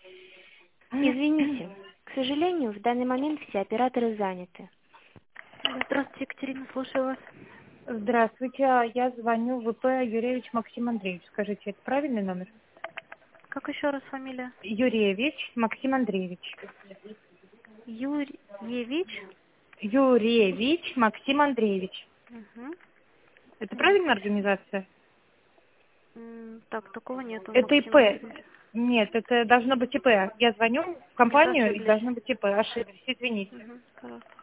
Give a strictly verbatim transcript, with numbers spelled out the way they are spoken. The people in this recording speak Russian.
Извините, к сожалению, в данный момент все операторы заняты. Здравствуйте, Екатерина, слушаю вас. Здравствуйте, а я звоню в ВП Юрьевич Максим Андреевич. Скажите, это правильный номер? Как еще раз фамилия? Юрьевич Максим Андреевич. Юрьевич? Юрьевич Максим Андреевич. Угу. Это правильная организация? Так, такого нету. Это Максим ИП. Андреевич. Нет, это должно быть ИП. Я звоню в Нет, компанию, и ошиблись. должно быть ИП. Ошиблись, извините. Угу. Хорошо.